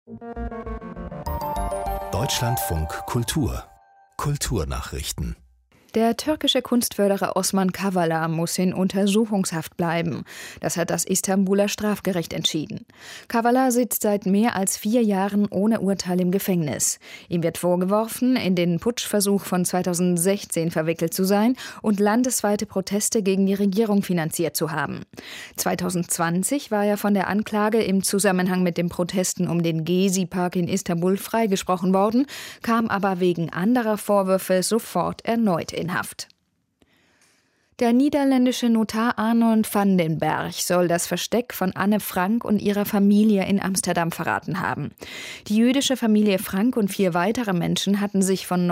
Deutschlandfunk Kultur Kulturnachrichten. Der türkische Kunstförderer Osman Kavala muss in Untersuchungshaft bleiben. Das hat das Istanbuler Strafgericht entschieden. Kavala sitzt seit mehr als 4 Jahren ohne Urteil im Gefängnis. Ihm wird vorgeworfen, in den Putschversuch von 2016 verwickelt zu sein und landesweite Proteste gegen die Regierung finanziert zu haben. 2020 war er von der Anklage im Zusammenhang mit den Protesten um den Gezi-Park in Istanbul freigesprochen worden, kam aber wegen anderer Vorwürfe sofort erneut in Haft. Der niederländische Notar Arnold van den Berg soll das Versteck von Anne Frank und ihrer Familie in Amsterdam verraten haben. Die jüdische Familie Frank und 4 weitere Menschen hatten sich von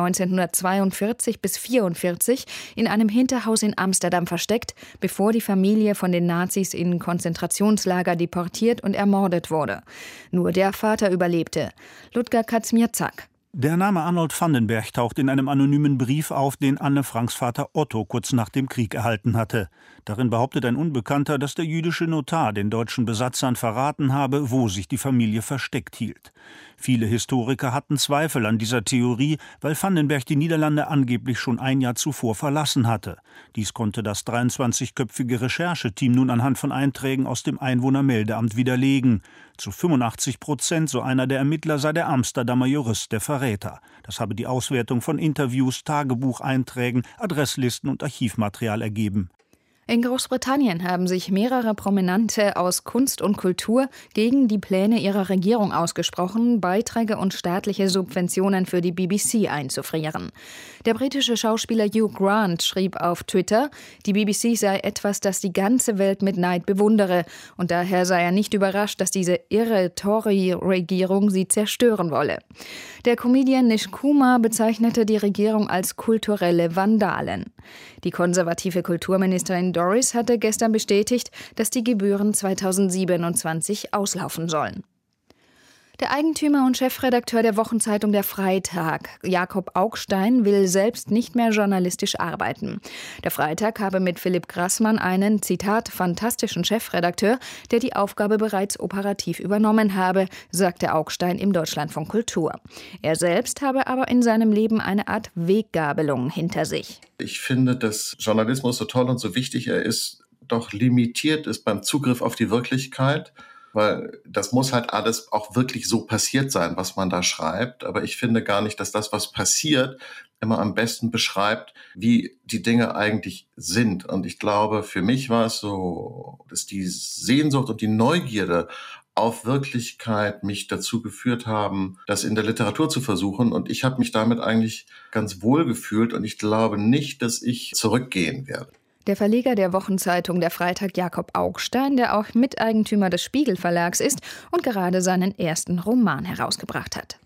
1942 bis 1944 in einem Hinterhaus in Amsterdam versteckt, bevor die Familie von den Nazis in Konzentrationslager deportiert und ermordet wurde. Nur der Vater überlebte. Ludger Kazmierzak. Der Name Arnold van den Berg taucht in einem anonymen Brief auf, den Anne Franks Vater Otto kurz nach dem Krieg erhalten hatte. Darin behauptet ein Unbekannter, dass der jüdische Notar den deutschen Besatzern verraten habe, wo sich die Familie versteckt hielt. Viele Historiker hatten Zweifel an dieser Theorie, weil van den Berg die Niederlande angeblich schon 1 Jahr zuvor verlassen hatte. Dies konnte das 23-köpfige Rechercheteam nun anhand von Einträgen aus dem Einwohnermeldeamt widerlegen. Zu 85%, so einer der Ermittler, sei der Amsterdamer Jurist der Verräter. Das habe die Auswertung von Interviews, Tagebucheinträgen, Adresslisten und Archivmaterial ergeben. In Großbritannien haben sich mehrere Prominente aus Kunst und Kultur gegen die Pläne ihrer Regierung ausgesprochen, Beiträge und staatliche Subventionen für die BBC einzufrieren. Der britische Schauspieler Hugh Grant schrieb auf Twitter, die BBC sei etwas, das die ganze Welt mit Neid bewundere, und daher sei er nicht überrascht, dass diese irre Tory-Regierung sie zerstören wolle. Der Comedian Nish Kumar bezeichnete die Regierung als kulturelle Vandalen. Die konservative Kulturministerin Doris hatte gestern bestätigt, dass die Gebühren 2027 auslaufen sollen. Der Eigentümer und Chefredakteur der Wochenzeitung Der Freitag, Jakob Augstein, will selbst nicht mehr journalistisch arbeiten. Der Freitag habe mit Philipp Grassmann einen, Zitat, fantastischen Chefredakteur, der die Aufgabe bereits operativ übernommen habe, sagte Augstein im Deutschlandfunk Kultur. Er selbst habe aber in seinem Leben eine Art Weggabelung hinter sich. Ich finde, dass Journalismus, so toll und so wichtig er ist, doch limitiert ist beim Zugriff auf die Wirklichkeit. Weil das muss halt alles auch wirklich so passiert sein, was man da schreibt. Aber ich finde gar nicht, dass das, was passiert, immer am besten beschreibt, wie die Dinge eigentlich sind. Und ich glaube, für mich war es so, dass die Sehnsucht und die Neugierde auf Wirklichkeit mich dazu geführt haben, das in der Literatur zu versuchen. Und ich habe mich damit eigentlich ganz wohl gefühlt. Und ich glaube nicht, dass ich zurückgehen werde. Der Verleger der Wochenzeitung Der Freitag, Jakob Augstein, der auch Miteigentümer des Spiegel Verlags ist und gerade seinen ersten Roman herausgebracht hat.